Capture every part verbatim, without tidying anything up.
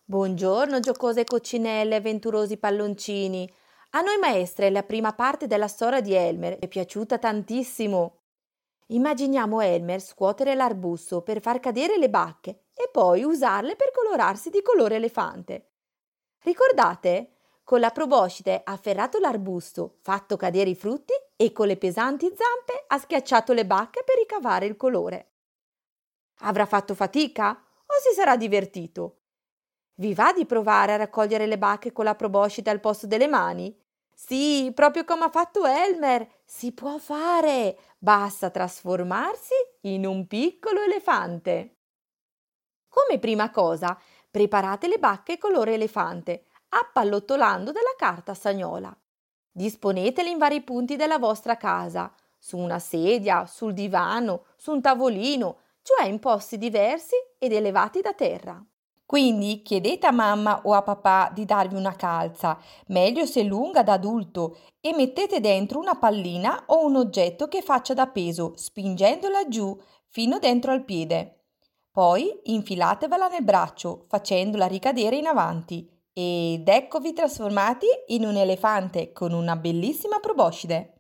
Buongiorno, giocose coccinelle, avventurosi palloncini. A noi maestre la prima parte della storia di Elmer è piaciuta tantissimo. Immaginiamo Elmer scuotere l'arbusto per far cadere le bacche e poi usarle per colorarsi di colore elefante. Ricordate? Con la proboscide ha afferrato l'arbusto, fatto cadere i frutti e con le pesanti zampe ha schiacciato le bacche per ricavare il colore. Avrà fatto fatica o si sarà divertito? Vi va di provare a raccogliere le bacche con la proboscide al posto delle mani? Sì, proprio come ha fatto Elmer. Si può fare. Basta trasformarsi in un piccolo elefante. Come prima cosa, preparate le bacche colore elefante, appallottolando della carta stagnola. Disponetele in vari punti della vostra casa, su una sedia, sul divano, su un tavolino, cioè in posti diversi ed elevati da terra. Quindi chiedete a mamma o a papà di darvi una calza, meglio se lunga da adulto, e mettete dentro una pallina o un oggetto che faccia da peso, spingendola giù fino dentro al piede. Poi infilatevela nel braccio, facendola ricadere in avanti. Ed eccovi trasformati in un elefante con una bellissima proboscide.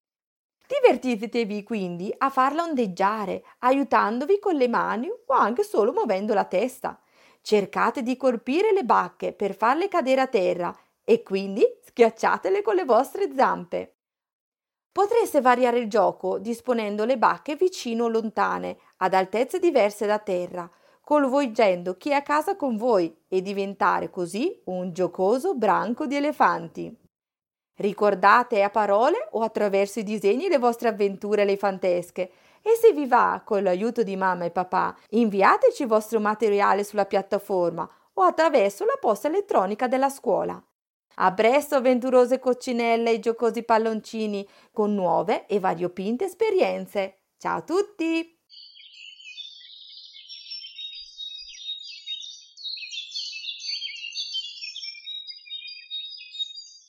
Divertitevi quindi a farla ondeggiare, aiutandovi con le mani o anche solo muovendo la testa. Cercate di colpire le bacche per farle cadere a terra e quindi schiacciatele con le vostre zampe. Potreste variare il gioco disponendo le bacche vicino o lontane, ad altezze diverse da terra, coinvolgendo chi è a casa con voi e diventare così un giocoso branco di elefanti. Ricordate a parole o attraverso i disegni le vostre avventure elefantesche e se vi va, con l'aiuto di mamma e papà, inviateci il vostro materiale sulla piattaforma o attraverso la posta elettronica della scuola. A presto, avventurose coccinelle e giocosi palloncini, con nuove e variopinte esperienze. Ciao a tutti!